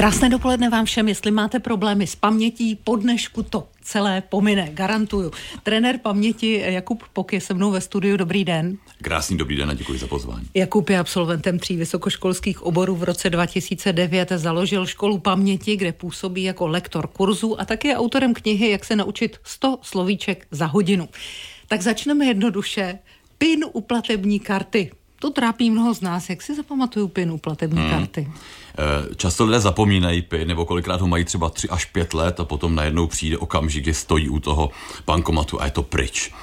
Krásné dopoledne vám všem, jestli máte problémy s pamětí, po dnešku to celé pomine, garantuju. Trenér paměti Jakub Pok je se mnou ve studiu, dobrý den. Krásný dobrý den a děkuji za pozvání. Jakub je absolventem 3 vysokoškolských oborů, v roce 2009 založil školu paměti, kde působí jako lektor kurzů a taky je autorem knihy Jak se naučit 100 slovíček za hodinu. Tak začneme jednoduše. PIN u platební karty. To trápí mnoho z nás. Jak si zapamatuju PIN u platební karty? Často lidé zapomínají PIN, nebo kolikrát ho mají třeba 3 až 5 let a potom najednou přijde okamžik, kdy stojí u toho bankomatu a je to pryč.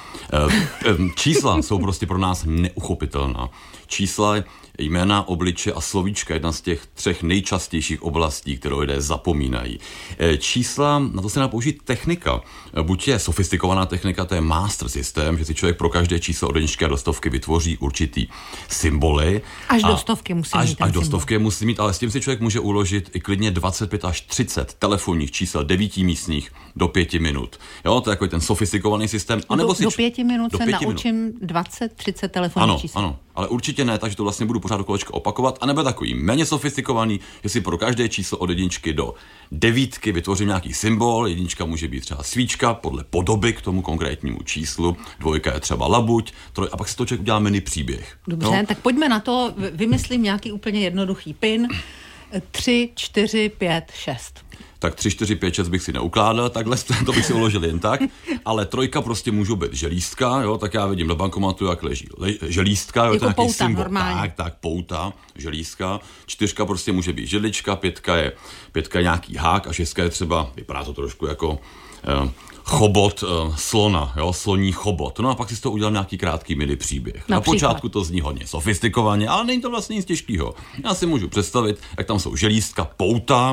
Čísla jsou prostě pro nás neuchopitelná. Čísla, jména, obliče a slovíčka, jedna z těch 3 nejčastějších oblastí, kterou lidé zapomínají. Čísla, na to se dá použít technika. Buď je sofistikovaná technika, to je master systém, že si člověk pro každé číslo od jedničky a do stovky vytvoří určitý symboly. Až do stovky musí mít. Až do stovky musí mít, ale s tím si člověk může uložit i klidně 25 až 30 telefonních čísel 9 místních do 5 minut. Jo, to je jako ten sofistikovaný systém. Do 5 minut se naučím 20-30 telefonních čísel. Ano, ale určitě ne, takže to vlastně budu pořád do kolečka opakovat, anebo takový méně sofistikovaný, že si pro každé číslo od 1 do 9 vytvořím nějaký symbol. 1 může být třeba svíčka podle podoby k tomu konkrétnímu číslu, 2 je třeba labuť, 3 a pak si to člověk udělá mini příběh. Dobře, no? Tak pojďme na to, vymyslím nějaký úplně jednoduchý PIN. 3, 4, 5, 6. Tak 3, 4, 5, 6 bych si neukládal, takhle to bych si uložil jen tak, ale 3 prostě můžou být želístka, jo, tak já vidím na bankomatu, jak leží želístka, jo, jako to je nějaký symbol, normálně. tak pouta, želízka, 4 prostě může být židlička, 5 je nějaký hák a 6 je třeba, vypadá to trošku jako chobot slona, jo, sloní chobot. No a pak si z toho udělám nějaký krátký mini příběh. Na počátku to zní hodně sofistikovaně, ale není to vlastně nic těžkého. Já si můžu představit, jak tam jsou želízka, pouta,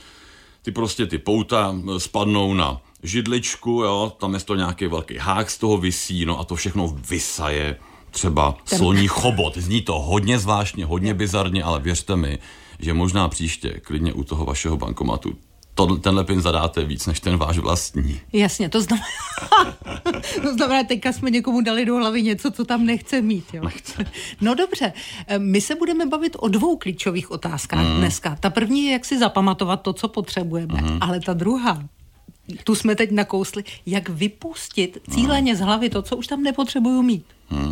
ty pouta spadnou na židličku, jo, tam je to nějaký velký hák, z toho visí, no a to všechno vysaje třeba sloní chobot. Zní to hodně zvláštně, hodně bizarně, ale věřte mi, že možná příště klidně u toho vašeho bankomatu tenhle PIN zadáte víc než ten váš vlastní. Jasně, to znamená, teďka jsme někomu dali do hlavy něco, co tam nechce mít. Jo? Nechce. No dobře, my se budeme bavit o 2 klíčových otázkách dneska. Ta první je, jak si zapamatovat to, co potřebujeme, ale ta druhá, tu jsme teď nakousli, jak vypustit cíleně z hlavy to, co už tam nepotřebuju mít.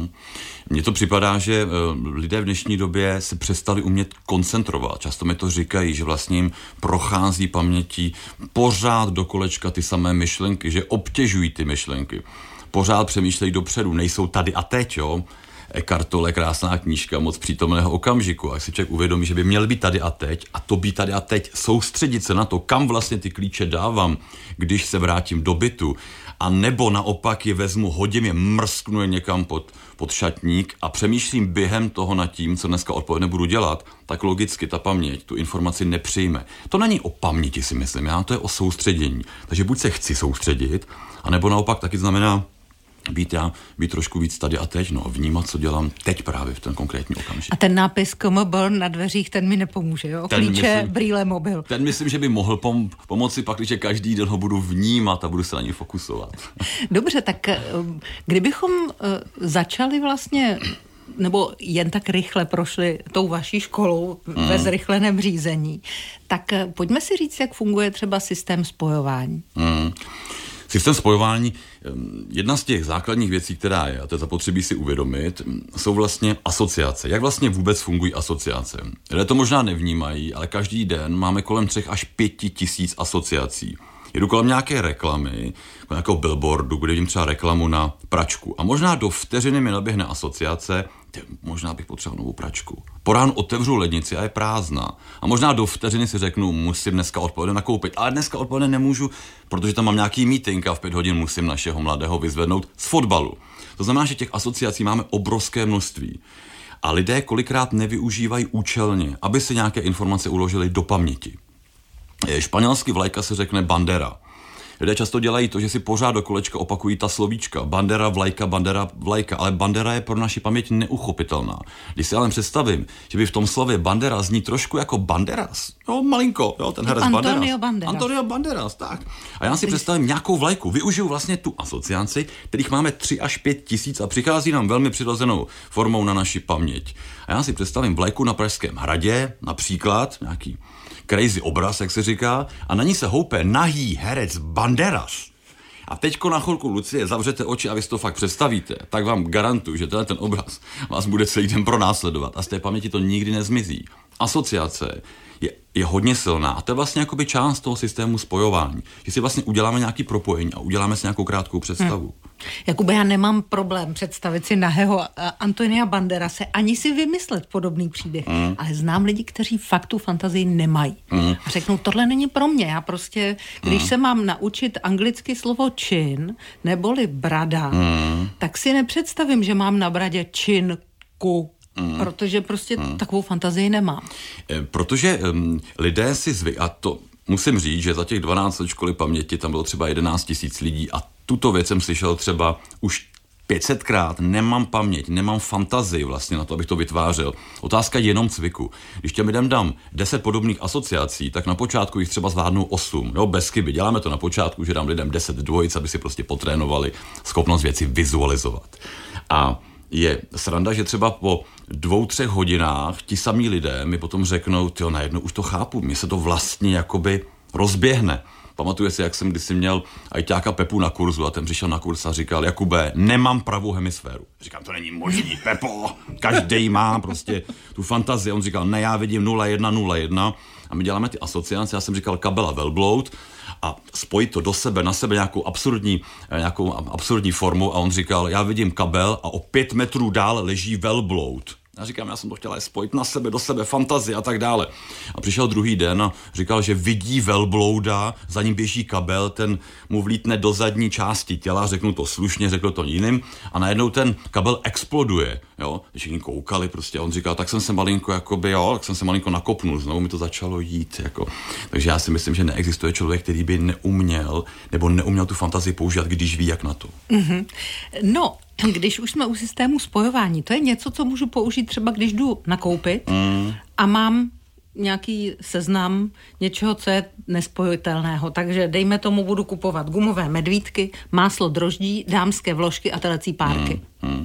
Mně to připadá, že lidé v dnešní době se přestali umět koncentrovat. Často mi to říkají, že vlastně jim prochází pamětí pořád do kolečka ty samé myšlenky, že obtěžují ty myšlenky. Pořád přemýšlejí dopředu, nejsou tady a teď, jo. Eckhart Tolle, krásná knížka, moc přítomného okamžiku. A si člověk uvědomí, že by měl být tady a teď a to být tady a teď, soustředit se na to, kam vlastně ty klíče dávám, když se vrátím do bytu, a nebo naopak je vezmu, hodím je, mrsknu je někam pod šatník a přemýšlím během toho nad tím, co dneska odpoledne budu dělat, tak logicky ta paměť tu informaci nepřijme. To není o paměti, si myslím, to je o soustředění. Takže buď se chci soustředit, anebo naopak taky znamená být trošku víc tady a teď, no, vnímat, co dělám teď právě v ten konkrétní okamžik. A ten nápis KMB na dveřích, ten mi nepomůže, jo? Klíče, brýle, mobil. Ten myslím, že by mohl pomoci pak, když každý den ho budu vnímat a budu se na něj fokusovat. Dobře, tak kdybychom začali vlastně, nebo jen tak rychle prošli tou vaší školou ve zrychleném řízení, tak pojďme si říct, jak funguje třeba systém spojování. Systém spojování, jedna z těch základních věcí, která je, a to je zapotřebí si uvědomit, jsou vlastně asociace. Jak vlastně vůbec fungují asociace? Lidé to možná nevnímají, ale každý den máme kolem 3 až 5 tisíc asociací. Jedu kolem nějaké reklamy, kolem nějakého billboardu, kde vidím třeba reklamu na pračku. A možná do vteřiny mi naběhne asociace, možná bych potřeboval novou pračku. Po ránu otevřu lednici a je prázdná. A možná do vteřiny si řeknu, musím dneska odpoledne nakoupit. Ale dneska odpoledne nemůžu, protože tam mám nějaký meeting a v 5 hodin musím našeho mladého vyzvednout z fotbalu. To znamená, že těch asociací máme obrovské množství. A lidé kolikrát nevyužívají účelně, aby si nějaké informace uložili do paměti. Španělsky vlajka se řekne bandera. Lidé často dělají to, že si pořád do kolečka opakují ta slovíčka. Bandera, vlajka, ale bandera je pro naši paměť neuchopitelná. Když si ale představím, že by v tom slově bandera zní trošku jako banderas, No, malinko, jo, ten herec Antonio Banderas, tak. A já si představím nějakou vlajku, využiju vlastně tu asociaci, kterých máme 3 až 5 tisíc a přichází nám velmi přirozenou formou na naši paměť. A já si představím vlajku na Pražském hradě, například, nějaký crazy obraz, jak se říká, a na ní se houpe nahý herec Banderas. A teďko na chvilku, Lucie, zavřete oči a vy si to fakt představíte, tak vám garantuju, že ten obraz vás bude celý den pronásledovat a z té paměti to nikdy nezmizí. Asociace je hodně silná a to je vlastně jakoby část toho systému spojování, že si vlastně uděláme nějaký propojení a uděláme si nějakou krátkou představu. Jakube, já nemám problém představit si nahého Antonia Banderase, ani si vymyslet podobný příběh, ale znám lidi, kteří fakt tu fantazii nemají. A řeknou, tohle není pro mě, já prostě, když se mám naučit anglicky slovo chin, neboli brada, tak si nepředstavím, že mám na bradě činku. Protože prostě takovou fantazii nemám. Protože lidé si a to musím říct, že za těch 12 let školy paměti tam bylo třeba 11 000 lidí a tuto věc jsem slyšel třeba už 500krát, nemám paměť, nemám fantazii vlastně na to, abych to vytvářel. Otázka je jenom cviku. Když těm lidem dám 10 podobných asociací, tak na počátku jich třeba zvládnou 8, jo, bez chyby. Děláme to na počátku, že dám lidem 10 dvojic, aby si prostě potrénovali schopnost věci vizualizovat. A je sranda, že třeba po 2-3 hodinách ti samí lidé mi potom řeknou, tyjo, najednou už to chápu, mně se to vlastně jakoby rozběhne. Pamatuje si, jak jsem kdysi měl ajťáka Pepu na kurzu a ten přišel na kurz a říkal, Jakube, nemám pravou hemisféru. Říkám, to není možný, Pepo, každý má prostě tu fantazii. On říkal, ne, já vidím 0,1,0,1 a my děláme ty asociace, já jsem říkal kabel a velbloud a spojit to do sebe, na sebe nějakou absurdní formu a on říkal, já vidím kabel a o 5 metrů dál leží velbloud. Já říkám, já jsem to chtěla spojit na sebe, do sebe, fantazie a tak dále. A přišel druhý den a říkal, že vidí velblouda, za ním běží kabel, ten mu vlítne do zadní části těla, řeknu to slušně, řekl to jiným a najednou ten kabel exploduje, jo. Všichni koukali prostě a on říkal, tak jsem se malinko nakopnul, znovu mi to začalo jít, jako. Takže já si myslím, že neexistuje člověk, který by neuměl tu fantazii používat, když ví, jak na to. Mm-hmm. No, když už jsme u systému spojování, to je něco, co můžu použít třeba, když jdu nakoupit a mám nějaký seznam něčeho, co je nespojitelného. Takže dejme tomu, budu kupovat gumové medvídky, máslo droždí, dámské vložky a telecí párky.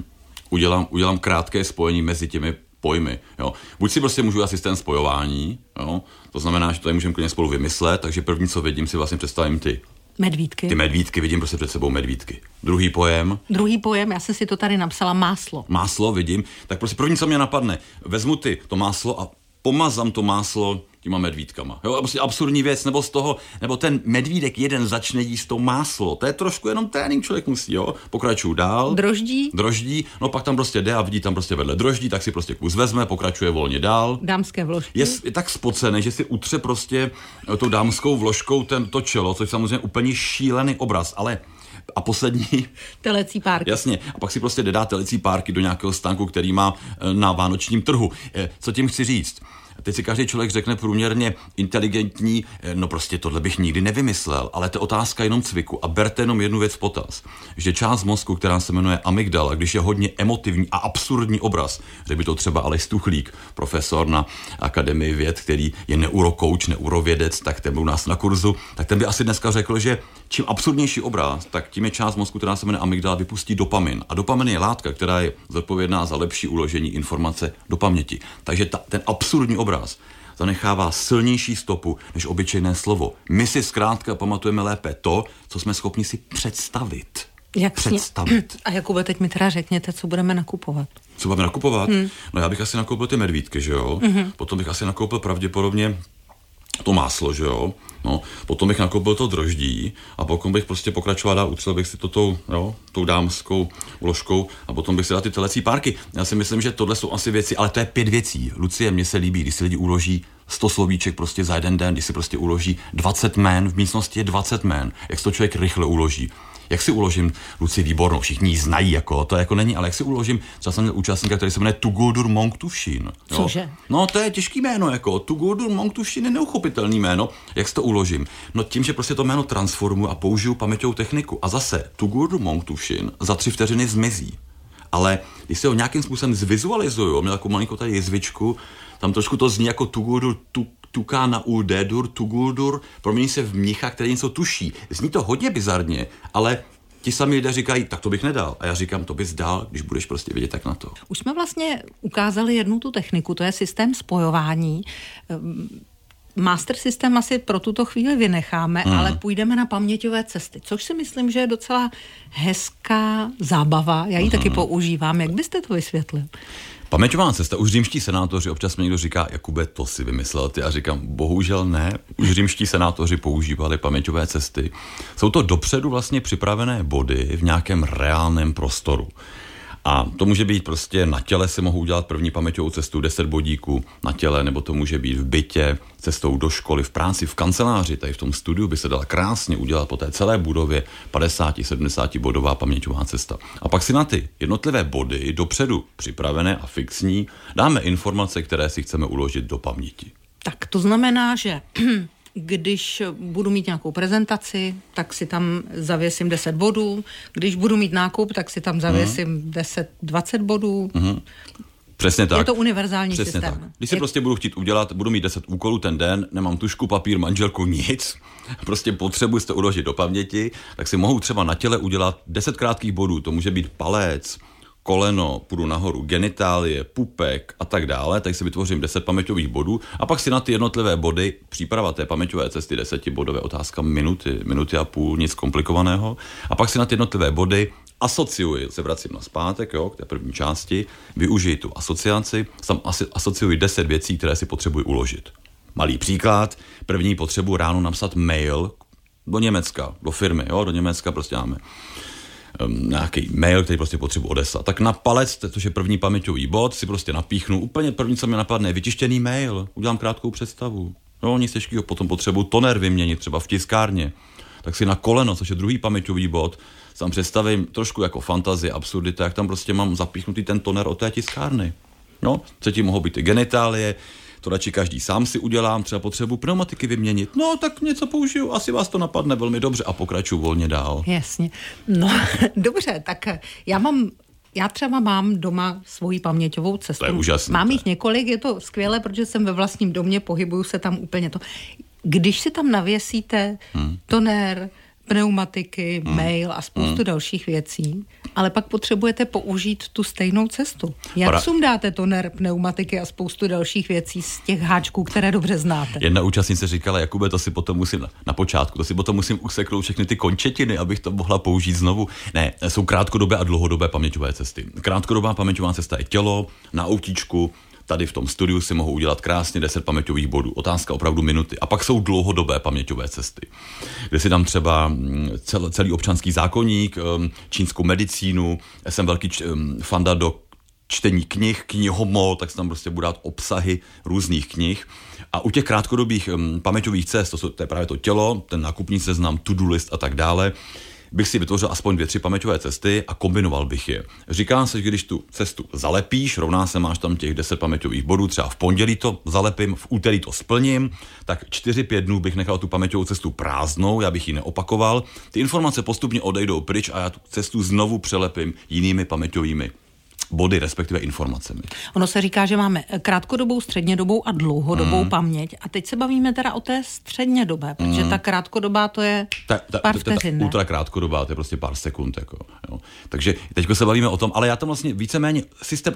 Udělám krátké spojení mezi těmi pojmy. Jo. Buď si prostě můžu asistent spojování, jo. To znamená, že to můžeme klidně spolu vymyslet, takže první, co vidím, si vlastně představím ty medvídky, vidím prostě před sebou medvídky. Druhý pojem, já jsem si to tady napsala, máslo. Máslo vidím, tak prostě první, co mě napadne, vezmu to máslo a pomazám to máslo těma medvídkama. Jo, prostě absurdní věc, nebo ten medvídek jeden začne jíst to máslo. To je trošku jenom trénink, člověk musí, jo. Pokračuju dál. Droždí, no pak tam prostě jde a vidí tam prostě vedle droždí, tak si prostě kus vezme, pokračuje volně dál. Dámské vložky. Je tak spocený, že si utře prostě tou dámskou vložkou to čelo, což samozřejmě úplně šílený obraz, ale a poslední... Telecí párky. Jasně. A pak si prostě dá telecí párky do nějakého stánku, který má na vánočním trhu. Co tím chci říct? Teď si každý člověk řekne průměrně inteligentní, no prostě tohle bych nikdy nevymyslel, ale to je otázka jenom cviku a berte jenom jednu věc v potaz, že část mozku, která se jmenuje amygdala, když je hodně emotivní a absurdní obraz, řekl by to třeba Aleš Tuchlík, profesor na Akademii věd, který je neurokouč, neurovědec, tak ten byl u nás na kurzu, tak ten by asi dneska řekl, že čím absurdnější obraz, tak tím je část mozku, která se jmenuje amygdala, vypustí dopamin. A dopamin je látka, která je zodpovědná za lepší uložení informace do paměti. Takže ten absurdní obraz zanechává silnější stopu než obyčejné slovo. My si zkrátka pamatujeme lépe to, co jsme schopni si představit. Představit. A Jakube, teď mi teda řekněte, co budeme nakupovat. Co budeme nakupovat? No já bych asi nakoupil ty medvídky, že jo? Potom bych asi nakoupil pravděpodobně to máslo, že jo? No, potom bych nakoupil to droždí a potom bych prostě pokračoval dál, utřel bych si to tou dámskou vložkou a potom bych si dal ty telecí párky. Já si myslím, že tohle jsou asi věci, ale to je 5 věcí. Lucie, mně se líbí, když si lidi uloží 100 slovíček prostě za jeden den, když si prostě uloží 20 jmén, v místnosti je 20 jmén, jak si to člověk rychle uloží. Jak si uložím Luci Výbornou, všichni ji znají, jako, to jako není, ale jak si uložím, třeba jsem měl účastníka, který se jmenuje Tugudur Mongtufshin. Cože? No to je těžký jméno, jako, Tugudur Mongtufshin je neuchopitelný jméno, jak si to uložím? No tím, že prostě to jméno transformuji a použiju paměťovou techniku. A zase Tugudur Mongtufshin za 3 vteřiny zmizí. Ale když se ho nějakým způsobem zvizualizuju, měl takovou malinkou tady jizvičku, tam trošku to zní jako Tugudur tuká na uldedur, tuguldur, promění se v mnicha, který něco tuší. Zní to hodně bizarně, ale ti sami lidé říkají, tak to bych nedal. A já říkám, to bys dal, když budeš prostě vědět tak na to. Už jsme vlastně ukázali jednu tu techniku, to je systém spojování. Master systém asi pro tuto chvíli vynecháme, ale půjdeme na paměťové cesty, což si myslím, že je docela hezká zábava. Já ji taky používám. Jak byste to vysvětlil? Paměťová cesta, už římští senátoři, občas mi někdo říká, Jakube, to si vymyslel ty, a říkám, bohužel ne, už římští senátoři používali paměťové cesty. Jsou to dopředu vlastně připravené body v nějakém reálném prostoru. A to může být prostě na těle si mohu udělat první paměťovou cestu 10 bodíků na těle, nebo to může být v bytě, cestou do školy, v práci, v kanceláři, tady v tom studiu by se dala krásně udělat po té celé budově 50-70 bodová paměťová cesta. A pak si na ty jednotlivé body dopředu připravené a fixní dáme informace, které si chceme uložit do paměti. Tak to znamená, že když budu mít nějakou prezentaci, tak si tam zavěsím 10 bodů. Když budu mít nákup, tak si tam zavěsím 10-20 bodů. Přesně tak. Je to univerzální Přesně systém. Tak. Když si prostě budu chtít udělat, budu mít 10 úkolů ten den, nemám tušku, papír, manželku, nic, prostě potřebuji to uložit do paměti, tak si mohu třeba na těle udělat 10 krátkých bodů. To může být palec, koleno, půjdu nahoru, genitálie, pupek a tak dále, tak si vytvořím 10 paměťových bodů a pak si na ty jednotlivé body, příprava té paměťové cesty 10bodové otázka minuty a půl, nic komplikovaného, a pak si na ty jednotlivé body asociuji, se vracím na zpátek, jo, k té první části, využiji tu asociaci, tam asociuji 10 věcí, které si potřebuji uložit. Malý příklad, první potřebuji ráno napsat mail do Německa, do firmy, jo, do Německa prostě máme nějaký mail, který prostě potřebuji odeslat. Tak na palec, což je první paměťový bod, si prostě napíchnu úplně první, co mi napadne, vytištěný mail, udělám krátkou představu. No, nic těžkého, potom potřebuji toner vyměnit, třeba v tiskárně. Tak si na koleno, což je druhý paměťový bod, tam představím trošku jako fantazie, absurdita, jak tam prostě mám zapíchnutý ten toner od té tiskárny. No, třetí mohou být i genitálie, to radši každý sám si udělám, třeba potřebuji pneumatiky vyměnit. No, tak něco použiju, asi vás to napadne velmi dobře a pokračuju volně dál. Jasně. No, dobře, tak já třeba mám doma svoji paměťovou cestu. To je úžasné. Mám jich několik, je to skvělé, protože jsem ve vlastním domě, pohybuju se tam úplně to. Když si tam navěsíte toner, pneumatiky, mail a spoustu dalších věcí, ale pak potřebujete použít tu stejnou cestu. Jak sundáte toner, pneumatiky a spoustu dalších věcí z těch háčků, které dobře znáte? Jedna účastnice říkala, Jakube, to si potom musím na počátku, to si potom musím useknout všechny ty končetiny, abych to mohla použít znovu. Ne, jsou krátkodobé a dlouhodobé paměťové cesty. Krátkodobá paměťová cesta je tělo, na autíčku. Tady v tom studiu si mohou udělat krásně 10 paměťových bodů. Otázka opravdu minuty. A pak jsou dlouhodobé paměťové cesty, kde si dám třeba celý občanský zákoník, čínskou medicínu. Já jsem velký fanda do čtení knih, knihomo, tak se tam prostě budu dát obsahy různých knih. A u těch krátkodobých paměťových cest, to je právě to tělo, ten nákupní seznam, to-do list a tak dále, bych si vytvořil aspoň 2-3 paměťové cesty a kombinoval bych je. Říká se, že když tu cestu zalepíš, rovná se máš tam těch 10 paměťových bodů, třeba v pondělí to zalepím, v úterý to splním, tak 4-5 dnů bych nechal tu paměťovou cestu prázdnou, já bych ji neopakoval. Ty informace postupně odejdou pryč a já tu cestu znovu přelepím jinými paměťovými body, respektive informacemi. Ono se říká, že máme krátkodobou, střednědobou a dlouhodobou paměť. A teď se bavíme teda o té střednědobé, protože ta krátkodobá to je pár vteřin. Ultra krátkodobá, to je prostě pár sekund. Jako, jo. Takže teď se bavíme o tom, ale já tam vlastně víceméně systém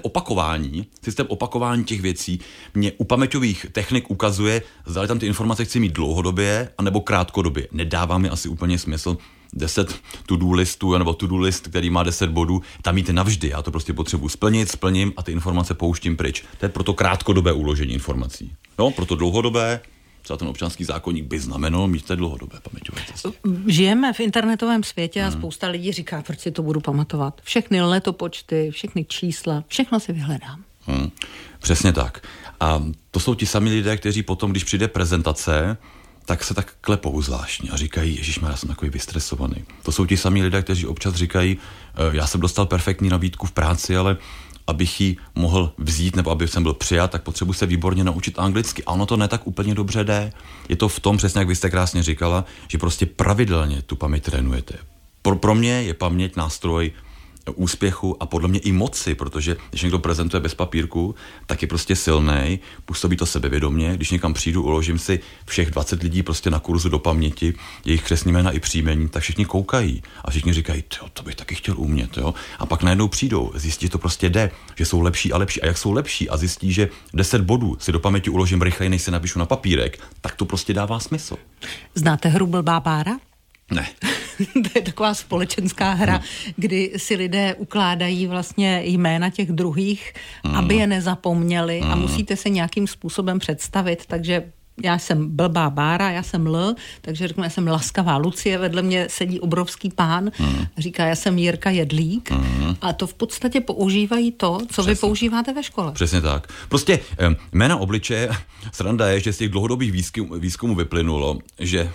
opakování těch věcí mě u paměťových technik ukazuje, zda tam ty informace chci mít dlouhodobě anebo krátkodobě. Nedává mi asi úplně smysl 10 to-do listů, nebo to-do list, který má 10 bodů, tam mít navždy. Já to prostě potřebuji splním a ty informace pouštím pryč. To je proto krátkodobé uložení informací. No, proto dlouhodobé, třeba ten občanský zákoník by znamenalo mít té dlouhodobé paměťové cesty. Žijeme v internetovém světě a spousta lidí říká, proč si to budu pamatovat. Všechny letopočty, všechny čísla, všechno si vyhledám. Přesně tak. A to jsou ti samí lidé, kteří potom, když přijde prezentace, tak se tak klepou zvláštně a říkají, ježišmarja, já jsem takový vystresovaný. To jsou ti samí lidé, kteří občas říkají, já jsem dostal perfektní nabídku v práci, ale abych ji mohl vzít nebo aby jsem byl přijat, tak potřebuji se výborně naučit anglicky. A ono to ne tak úplně dobře jde. Je to v tom, přesně jak vy jste krásně říkala, že prostě pravidelně tu paměť trénujete. Pro mě je paměť nástroj úspěchu a podle mě i moci, protože když někdo prezentuje bez papírku, tak je prostě silnej, působí to sebevědomě. Když někam přijdu, uložím si všech 20 lidí prostě na kurzu do paměti, jejich křestní jména i příjmení, tak všichni koukají a všichni říkají, to bych taky chtěl umět, jo. A pak najednou přijdou, zjistí, že to prostě jde, že jsou lepší a lepší. A jak jsou lepší a zjistí, že 10 bodů si do paměti uložím rychleji, než si napíšu na papírek, tak to prostě dává smysl. Znáte hru Blbá bára? Ne. To je taková společenská hra, kdy si lidé ukládají vlastně jména těch druhých, aby je nezapomněli a musíte se nějakým způsobem představit, takže já jsem Blbá bára, já jsem L, takže řeknu, já jsem Laskavá Lucie, vedle mě sedí obrovský pán, říká, já jsem Jirka Jedlík a to v podstatě používají to, co přesně vy používáte ve škole. Přesně tak. Prostě jména obličeje, sranda je, že z těch dlouhodobých výzkumů vyplynulo, že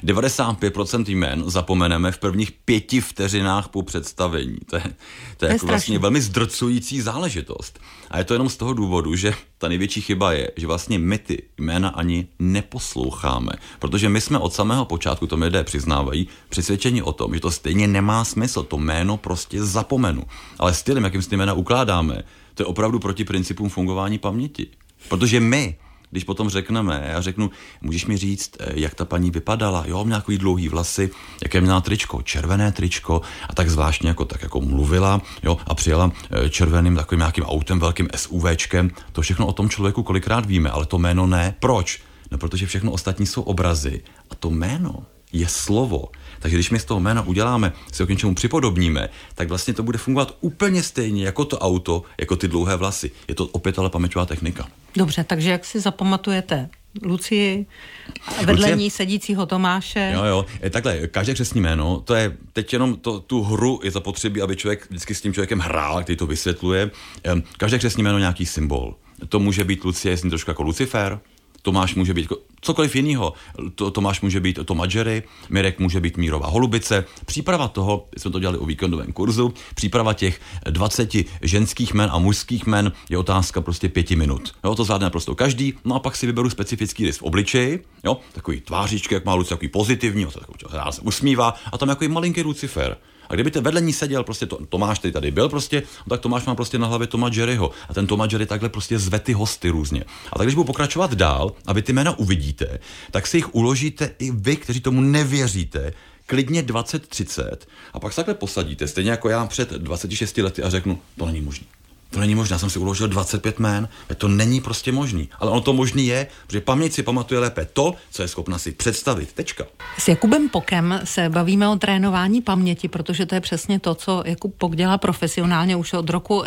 95% jmen zapomeneme v prvních 5 vteřinách po představení. To je jako vlastně velmi zdrcující záležitost. A je to jenom z toho důvodu, že ta největší chyba je, že vlastně my ty jména ani neposloucháme. Protože my jsme od samého počátku, to lidé přiznávají, přesvědčeni o tom, že to stejně nemá smysl, to jméno prostě zapomenu. Ale stylem, jakým si ty jména ukládáme, to je opravdu proti principům fungování paměti. Protože my, když potom řekneme, já řeknu, můžeš mi říct, jak ta paní vypadala, jo, měla takový dlouhý vlasy, jaké měla tričko, červené tričko a tak zvláštně jako mluvila, jo, a přijela červeným takovým nějakým autem, velkým SUVčkem, to všechno o tom člověku kolikrát víme, ale to jméno ne. Proč? No, protože všechno ostatní jsou obrazy a to jméno je slovo. Takže když my z toho jména uděláme, si ho k něčemu připodobníme, tak vlastně to bude fungovat úplně stejně jako to auto, jako ty dlouhé vlasy. Je to opět ale paměťová technika. Dobře, takže jak si zapamatujete Lucii, vedle ní sedícího Tomáše? Jo, takhle, každé křestní jméno, to je teď jenom tu hru je zapotřebí, aby člověk vždycky s tím člověkem hrál, který to vysvětluje. Každé křestní jméno nějaký symbol. To může být Lucie, jestli trošku jako Lucifer, Tomáš může být cokoliv jiného. Tomáš může být Tomadžery, Mirek může být Mírová holubice. Příprava toho, jsme to dělali o víkendovém kurzu, příprava těch 20 ženských jmen a mužských jmen je otázka prostě 5 minut. Jo, to zvládne naprosto každý. No a pak si vyberu specifický rys v obličeji, jo, takový tvářičky, jak má Lucie, takový pozitivní, se usmívá a tam jako malinký Lucifer. A kdyby vedle ní seděl prostě Tomáš, který tady byl prostě, tak Tomáš má prostě na hlavě Toma Jerryho a ten Toma Jerry takhle prostě zve ty hosty různě. A tak když budu pokračovat dál a vy ty jména uvidíte, tak si jich uložíte i vy, kteří tomu nevěříte, klidně 20-30 a pak se takhle posadíte, stejně jako já před 26 lety a řeknu, to není možné. To není možné, já jsem si uložil 25 jmén, to není prostě možný. Ale ono to možný je, protože paměť si pamatuje lépe to, co je schopna si představit. Tečka. S Jakubem Pokem se bavíme o trénování paměti, protože to je přesně to, co Jakub Pok dělá profesionálně už od roku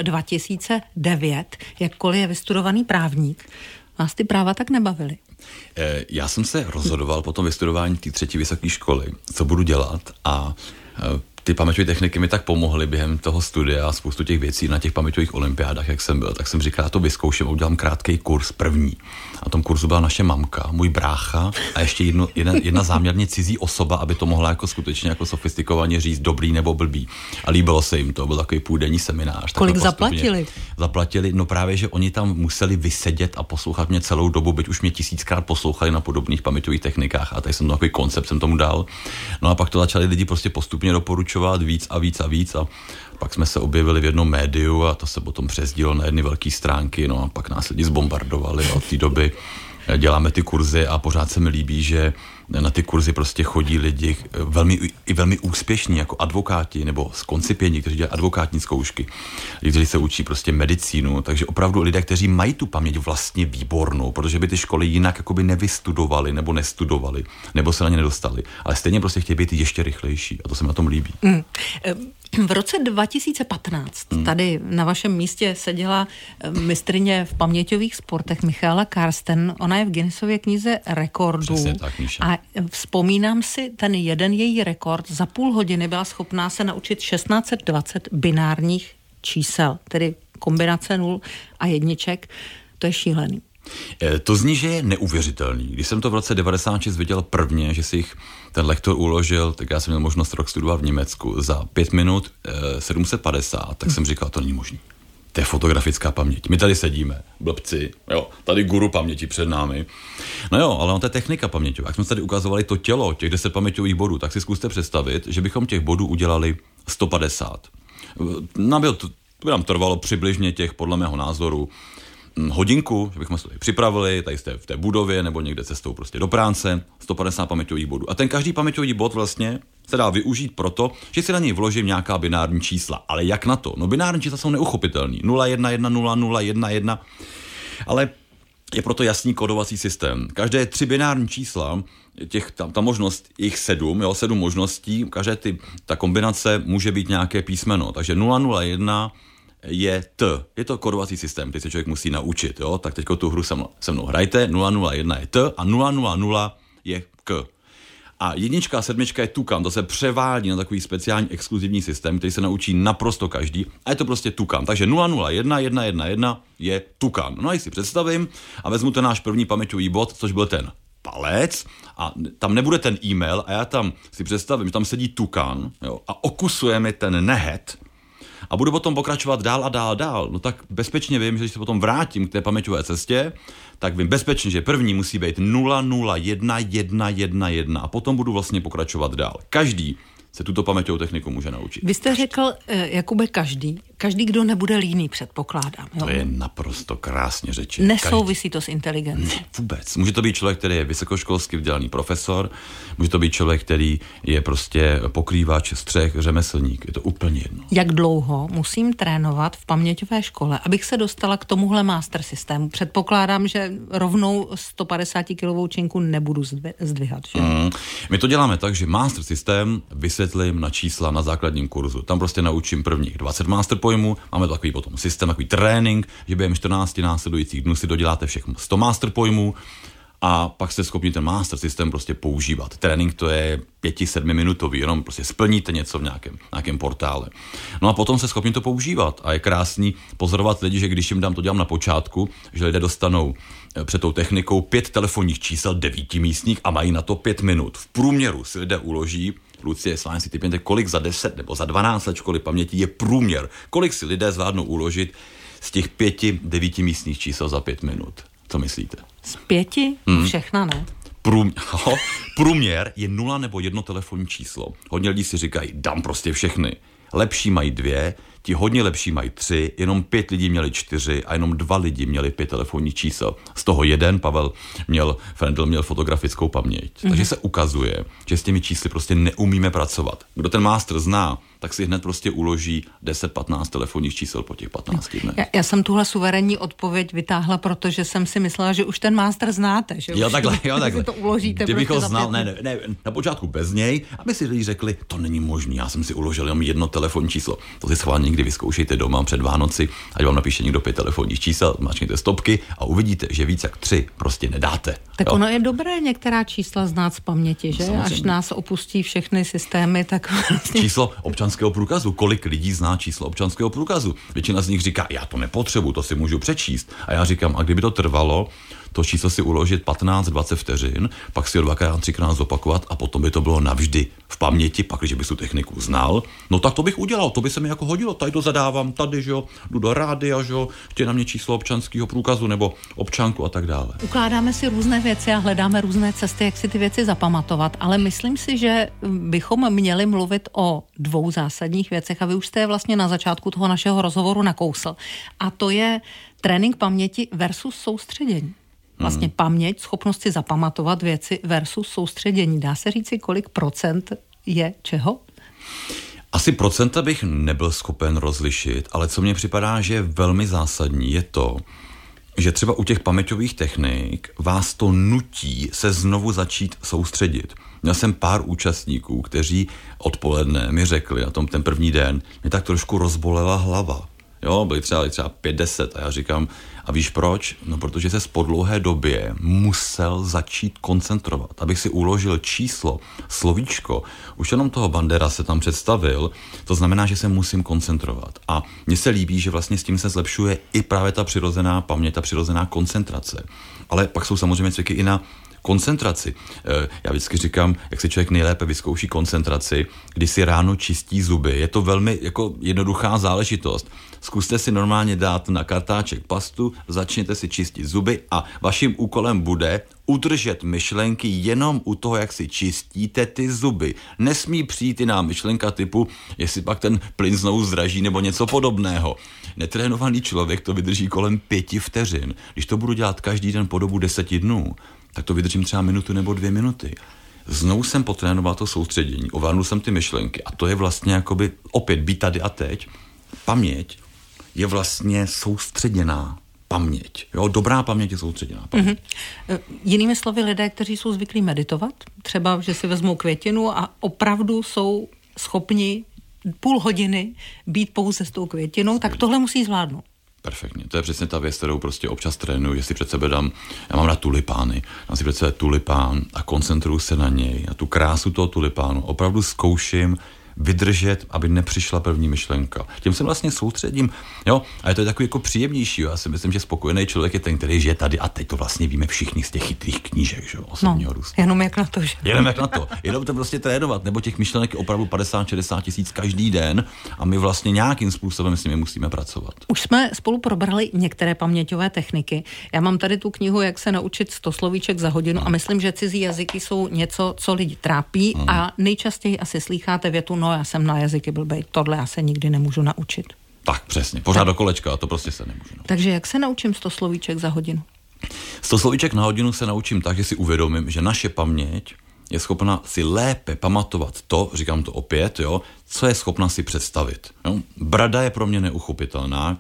2009, jakkoliv je vystudovaný právník. Vás ty práva tak nebavily? Já jsem se rozhodoval po tom vystudování té 3. vysoké školy, co budu dělat a ty paměťové techniky mi tak pomohly během toho studia a spoustu těch věcí na těch paměťových olympiádách, jak jsem byl, tak jsem říkal, já to vyzkouším, udělám krátký kurz první. A v tom kurzu byla naše mamka, můj brácha a ještě jedna záměrně cizí osoba, aby to mohla jako skutečně jako sofistikovaně říct dobrý nebo blbý. A líbilo se jim to, byl takový půldenní seminář. Kolik zaplatili? Zaplatili, no právě, že oni tam museli vysedět a poslouchat mě celou dobu, byť už mě 1000krát poslouchali na podobných paměťových technikách a tady jsem takový koncept jsem tomu dal. No a pak to začali lidi prostě postupně doporučovat víc a pak jsme se objevili v jednom médiu a to se potom přesdílo na jedny velké stránky, no a pak nás lidi zbombardovali a od té doby děláme ty kurzy a pořád se mi líbí, že na ty kurzy prostě chodí lidi velmi úspěšní jako advokáti nebo koncipienti, kteří dělají advokátní zkoušky, lidi, kteří se učí prostě medicínu, takže opravdu lidé, kteří mají tu paměť vlastně výbornou, protože by ty školy jinak jakoby nevystudovali nebo nestudovali, nebo se na ně nedostali, ale stejně prostě chtějí být ještě rychlejší a to se mi na tom líbí. V roce 2015 tady na vašem místě seděla mistryně v paměťových sportech Michaela Karsten. Ona je v Guinnessově knize rekordů. Tak, a vzpomínám si ten jeden její rekord. Za půl hodiny byla schopná se naučit 1620 binárních čísel, tedy kombinace 0 a jedniček. To je šílený. To zní, že je neuvěřitelný. Když jsem to v roce 96 viděl prvně, že si jich ten lektor uložil, tak já jsem měl možnost rok studovat v Německu za 5 minut 750, tak jsem říkal, to není možný. To je fotografická paměť. My tady sedíme, blbci, jo, tady guru paměti před námi. No jo, ale on to je technika paměťová. Jak jsme tady ukazovali to tělo, těch 10 paměťových bodů, tak si zkuste představit, že bychom těch bodů udělali 150. To by nám trvalo přibližně těch, podle mého názoru, hodinku, že bychom se tady připravili, tady jste v té budově nebo někde cestou prostě do práce, 150 paměťových bodů. A ten každý paměťový bod vlastně se dá využít proto, že si na něj vložím nějaká binární čísla. Ale jak na to? No binární čísla jsou neuchopitelný. 0, 1, 1, 0, 0, 1, 1. Ale je proto jasný kodovací systém. Každé 3 binární čísla, ta možnost, jich 7 možností, každé ta kombinace může být nějaké písmeno. Takže 001 je T. Je to kodovací systém, který se člověk musí naučit. Jo? Tak teďko tu hru se mnou hrajte. 001 je T a 000 je K. A 1 a 7 je tukan, to se převádí na takový speciální exkluzivní systém, který se naučí naprosto každý a je to prostě tukan. Takže 001 111 je tukan. No a si představím a vezmu ten náš první paměťový bod, což byl ten palec a tam nebude ten e-mail a já tam si představím, že tam sedí tukan, jo, a okusuje mi ten nehet a budu potom pokračovat dál a dál. No tak bezpečně vím, že když se potom vrátím k té paměťové cestě, tak vím bezpečně, že první musí být 001 111 a potom budu vlastně pokračovat dál. Každý se tuto paměťovou techniku může naučit. Vy jste řekl, Jakube, každý, kdo nebude líný, předpokládám. Jo? To je naprosto krásně řečeno. Nesouvisí to s inteligencí. Ne, vůbec. Může to být člověk, který je vysokoškolsky vzdělaný profesor, může to být člověk, který je prostě pokrývač, střech, řemeslník. Je to úplně jedno. Jak dlouho musím trénovat v paměťové škole, abych se dostala k tomuhle master systému? Předpokládám, že rovnou 150-kilovou činku nebudu zdvihat. Že? My to děláme tak, že master systém vysvětlím na čísla na základním kurzu. Tam prostě naučím prvních 20 master pojmů, máme takový potom systém, takový trénink, že během 14 následujících dnů si doděláte všech 100 master pojmů a pak jste schopni ten master systém prostě používat. Trénink to je 5-7 minutový, jenom prostě splníte něco v nějakém portále. No a potom se schopni to používat a je krásný pozorovat lidi, že když jim to dělám na počátku, že lidé dostanou před tou technikou 5 telefonních čísel 9 místních a mají na to 5 minut. V průměru si lidé uloží, Lucie, s vámi si typněte, kolik za 10 nebo za 12 let školy paměti je průměr. Kolik si lidé zvládnou uložit z těch 5-9 místních čísel za 5 minut. Co myslíte? Z 5? Všechna ne. Průměr je 0 nebo 1 telefonní číslo. Hodně lidí si říkají, dám prostě všechny. Lepší mají 2, ti hodně lepší mají 3, jenom 5 lidí měli 4 a jenom 2 lidi měli 5 telefonních čísel. Z toho jeden, Frendl měl fotografickou paměť. Takže se ukazuje, že s těmi čísly prostě neumíme pracovat. Kdo ten master zná, tak si hned prostě uloží 10-15 telefonních čísel po těch 15 dnech. Já jsem tuhle suverénní odpověď vytáhla, protože jsem si myslela, že už ten master znáte. Že jo, už takhle. Si to uložíte. Kdybych prostě ho znal, ne, na počátku bez něj, aby si lidi řekli, to není možný, já jsem si uložil jenom 1 telefonní číslo. To si schválně někdy vyzkoušejte doma před Vánoci, ať vám napíše někdo 5 telefonních čísel, máčkněte stopky a uvidíte, že víc jak 3 prostě nedáte. Tak ono je dobré některá čísla znát z paměti, že? Samozřejmě. Až nás opustí všechny systémy, tak vlastně... Číslo občanského průkazu. Kolik lidí zná číslo občanského průkazu? Většina z nich říká, já to nepotřebuji, to si můžu přečíst. A já říkám, a kdyby to trvalo, to číslo si uložit 15-20 vteřin, pak si ho 2x, 3x zopakovat a potom by to bylo navždy v paměti, pak když bys tu techniku znal, no tak to bych udělal, to by se mi jako hodilo, tady to zadávám, tady, že jo, jdu do rádia, že jo, chtějí na mě číslo občanského průkazu nebo občanku a tak dále. Ukládáme si různé věci a hledáme různé cesty, jak si ty věci zapamatovat, ale myslím si, že bychom měli mluvit o 2 zásadních věcech a vy už jste je vlastně na začátku toho našeho rozhovoru nakousl. A to je trénink paměti versus soustředění. Vlastně paměť, schopnost si zapamatovat věci versus soustředění. Dá se říci, kolik procent je čeho? Asi procenta bych nebyl schopen rozlišit, ale co mně připadá, že je velmi zásadní, je to, že třeba u těch paměťových technik vás to nutí se znovu začít soustředit. Měl jsem pár účastníků, kteří odpoledne mi řekli, na tom ten první den, mě tak trošku rozbolela hlava. Jo, byli třeba 5-10 a já říkám, a víš proč? No, protože se po dlouhé době musel začít koncentrovat, abych si uložil číslo, slovíčko, už jenom toho Bandera se tam představil, to znamená, že se musím koncentrovat. A mně se líbí, že vlastně s tím se zlepšuje i právě ta přirozená paměť, ta přirozená koncentrace. Ale pak jsou samozřejmě cviky i na Koncentraci. Já vždycky říkám, jak si člověk nejlépe vyzkouší koncentraci, když si ráno čistí zuby. Je to velmi jako jednoduchá záležitost. Zkuste si normálně dát na kartáček pastu, začněte si čistit zuby a vaším úkolem bude udržet myšlenky jenom u toho, jak si čistíte ty zuby. Nesmí přijít jiná myšlenka typu, jestli pak ten plyn znovu zdraží nebo něco podobného. Netrénovaný člověk to vydrží kolem 5 vteřin. Když to budu dělat každý den po dobu 10 dnů, tak to vydržím třeba minutu nebo 2 minuty. Znovu jsem potrénoval to soustředění, ovládnul jsem ty myšlenky a to je vlastně jakoby opět být tady a teď. Paměť je vlastně soustředěná paměť. Jo, dobrá paměť je soustředěná paměť. Jinými slovy, lidé, kteří jsou zvyklí meditovat, třeba, že si vezmou květinu a opravdu jsou schopni půl hodiny být pouze s tou květinou, tak tohle musí zvládnout. Perfektně. To je přesně ta věc, kterou prostě občas trénuji, že si před sebe dám, já mám rád tulipány, dám si před sebe tulipán a koncentruju se na něj a tu krásu toho tulipánu opravdu zkouším vydržet, aby nepřišla první myšlenka. Tím se vlastně soustředím, jo, a je to takový jako příjemnější, jo. Já si myslím, že spokojený člověk je ten, který žije tady a teď to vlastně víme všichni z těch chytrých knížek, že jo, osobního růstu. Jenom jak na to, že? Jenom to prostě trénovat, nebo těch myšlenek je opravdu 50-60 tisíc každý den a my vlastně nějakým způsobem s nimi musíme pracovat. Už jsme spolu probrali některé paměťové techniky. Já mám tady tu knihu, jak se naučit 100 slovíček za hodinu a myslím, že cizí jazyky jsou něco, co lidi trápí a nejčastěji asi slýcháte větu: no, já jsem na jazyky blbej, tohle já se nikdy nemůžu naučit. Tak, přesně, pořád do kolečka, a to prostě se nemůžu naučit. Takže jak se naučím 100 slovíček za hodinu? 100 slovíček na hodinu se naučím tak, že si uvědomím, že naše paměť je schopna si lépe pamatovat to, říkám to opět, jo, co je schopna si představit. Jo. Brada je pro mě neuchopitelná,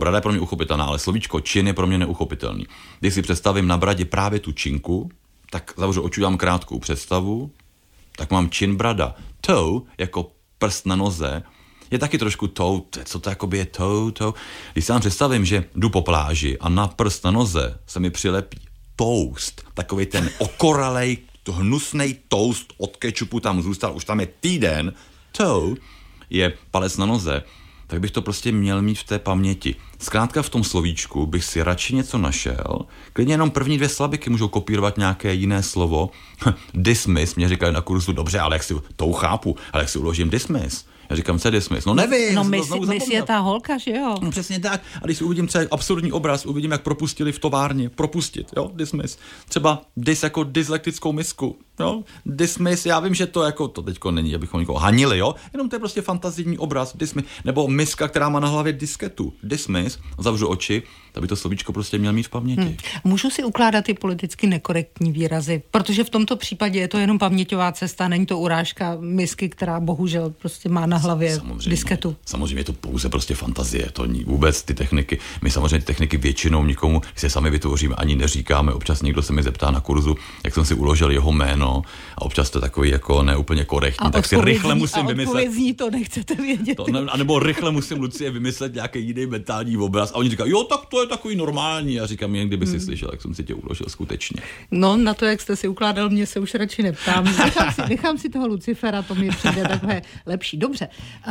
ale slovíčko čin je pro mě neuchopitelný. Když si představím na bradě právě tu činku, tak zavřu oči, dám krátkou představu, tak mám čin brada. Toe, jako prst na noze, je taky trošku toe, co to jakoby je toe. Když si vám představím, že jdu po pláži a na prst na noze se mi přilepí toast, takový ten okoralej, hnusnej toast od kečupu tam zůstal, už tam je týden, toe je palec na noze, tak bych to prostě měl mít v té paměti. Zkrátka v tom slovíčku bych si radši něco našel, klidně jenom první 2 slabiky můžou kopírovat nějaké jiné slovo. Dismiss, mě říkají na kurzu, dobře, ale jak si to chápu, ale jak si uložím dismiss? Já říkám, co je dismiss? No nevím. No miss je ta holka, že jo? No, přesně tak. A když si uvidím třeba absurdní obraz, uvidím, jak propustili v továrně. Propustit, jo, dismiss. Třeba dis jako dyslektickou misku, jo. Dismiss, já vím, že to jako, to teďko není, abychom někoho hanili, jo. Jenom to je prostě fantazijní obraz, dismiss. Nebo miska, která má na hlavě disketu. Dismiss, zavřu oči, aby to slovíčko prostě měl mít v paměti. Můžu si ukládat ty politicky nekorektní výrazy, protože v tomto případě je to jenom paměťová cesta, není to urážka misky, která bohužel prostě má na hlavě disketu. Samozřejmě je to pouze prostě fantazie, to vůbec ty techniky. My samozřejmě ty techniky většinou nikomu, když se sami vytvoříme, ani neříkáme. Občas někdo se mi zeptá na kurzu, jak jsem si uložil jeho jméno a občas to je takový jako neúplně korektní, tak si rychle musím vymyslet. To nechcete vědět. A nebo rychle musím Lucie vymyslet nějaký jiný mentální obraz a oni říkají, jo, tak to je takový normální. A říkám, jen kdyby si slyšel, jak jsem si tě uložil skutečně. No, na to, jak jste si ukládal, mě se už radši neptám. Nechám si toho Lucifera, to mi přijde takhle lepší. Dobře.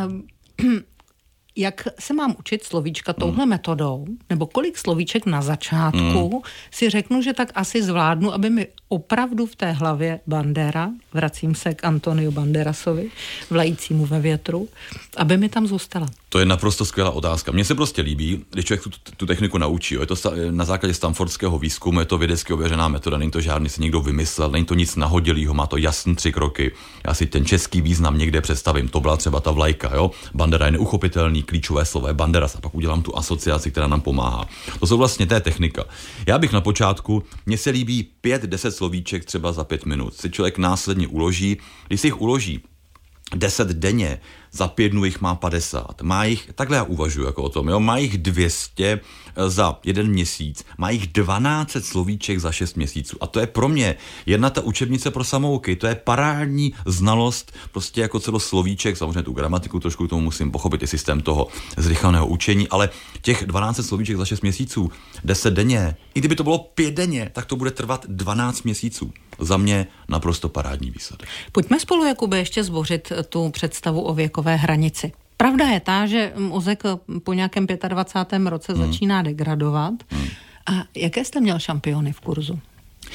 Jak se mám učit slovíčka touhle metodou, nebo kolik slovíček na začátku si řeknu, že tak asi zvládnu, aby mi opravdu v té hlavě Bandera, vracím se k Antoniu Banderasovi, vlajícímu ve větru, aby mi tam zůstala? To je naprosto skvělá otázka. Mně se prostě líbí, když člověk tu techniku naučí. Je to na základě stanfordského výzkumu, je to vědecky ověřená metoda, není to žádný si někdo vymyslel, není to nic nahodilýho, má to jasný 3 kroky. Já si ten český význam někde představím. To byla třeba ta vlajka, jo? Bandera je neuchopitelný, klíčové slovo je Banderas a pak udělám tu asociaci, která nám pomáhá. To jsou vlastně té technika. Já bych na počátku, mně se líbí 5-10 slovíček třeba za 5 minut. Si člověk následně uloží, když si jich uloží 10 denně, za 5 dnů jich má 50. Má jich, takhle já uvažuji jako o tom, jo, má jich 200 za 1 měsíc, má jich 12 slovíček za 6 měsíců. A to je pro mě jedna ta učebnice pro samouky, to je parádní znalost, prostě jako celo slovíček, samozřejmě tu gramatiku trošku k tomu musím pochopit, i systém toho zrychleného učení, ale těch 12 slovíček za 6 měsíců, 10 denně, i kdyby to bylo 5 denně, tak to bude trvat 12 měsíců. Za mě naprosto parádní výsledek. Pojďme spolu, Jakube, ještě zbořit tu představu o věkové hranici. Pravda je ta, že mozek po nějakém 25. roce začíná degradovat. A jaké jste měl šampiony v kurzu?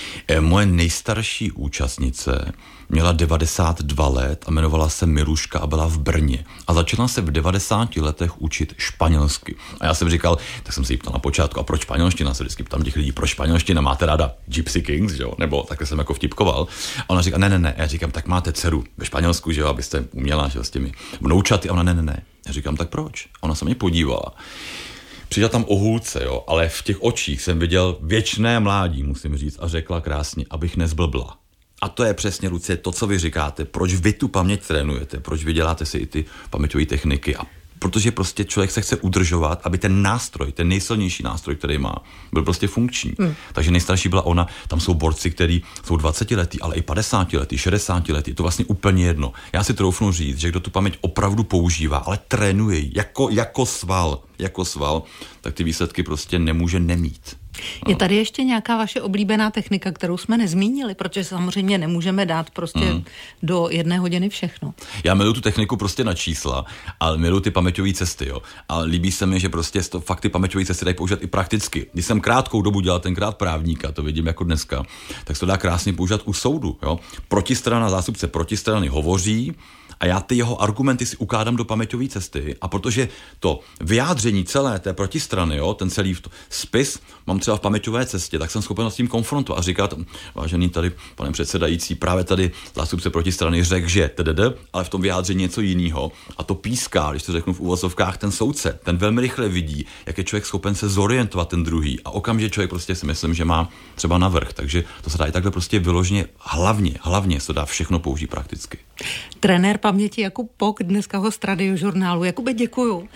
Moje nejstarší účastnice měla 92 let a jmenovala se Miluška a byla v Brně. A začala se v 90 letech učit španělsky. A já jsem říkal, tak jsem se jí ptal na počátku, a proč španělština? Se vždycky ptám těch lidí, proč španělština? Máte ráda Gypsy Kings, že jo? Nebo takhle jsem jako vtipkoval. A ona říká, ne. Já říkám, tak máte dceru ve Španělsku, že jo, abyste uměla, že jo, s těmi vnoučaty. A ona ne. Já říkám, tak proč? Ona se mě podívala. Přišla tam o hůlce, jo, ale v těch očích jsem viděl věčné mládí, musím říct, a řekla krásně, abych nezblbla. A to je přesně, Lucie, to, co vy říkáte, proč vy tu paměť trénujete, proč vy děláte si i ty paměťové techniky, a protože prostě člověk se chce udržovat, aby ten nástroj, ten nejsilnější nástroj, který má, byl prostě funkční. Takže nejstarší byla ona, tam jsou borci, kteří jsou 20letí, ale i 50letí, 60letí, to vlastně úplně jedno. Já si troufnu říct, že kdo tu paměť opravdu používá, ale trénuje ji jako sval, tak ty výsledky prostě nemůže nemít. Je tady ještě nějaká vaše oblíbená technika, kterou jsme nezmínili, protože samozřejmě nemůžeme dát prostě do 1 hodiny všechno. Já miluji tu techniku prostě na čísla, ale miluji ty paměťové cesty, jo. A líbí se mi, že prostě fakt ty paměťové cesty dají používat i prakticky. Když jsem krátkou dobu dělal tenkrát právníka, to vidím jako dneska, tak se to dá krásně používat u soudu, jo. Protistrana, zástupce protistrany hovoří a já ty jeho argumenty si ukládám do paměťové cesty, a protože to vyjádření celé té protistrany, jo, ten celý spis mám třeba v paměťové cestě, tak jsem schopen s tím konfrontovat a říkat, vážený tady pane předsedající, právě tady zástupce protistrany řekl, že ale v tom vyjádření něco jiného, a to píská, když to řeknu v uvozovkách, ten soudce, ten velmi rychle vidí, jak je člověk schopen se zorientovat ten druhý, a okamžitě člověk prostě si myslím, že má třeba navrch, takže to se dá i takhle prostě vyloženě, hlavně se dá všechno použít prakticky. Trenér paměti Jakub Pok dneska host Radiožurnálu. Jakube, děkuju.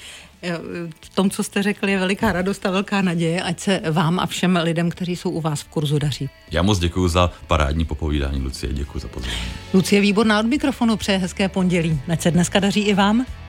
V tom, co jste řekl, je veliká radost a velká naděje, ať se vám a všem lidem, kteří jsou u vás v kurzu, daří. Já moc děkuju za parádní popovídání, Lucie, děkuju za pozornost. Lucie Výborná od mikrofonu, přeje hezké pondělí. Ať se dneska daří i vám.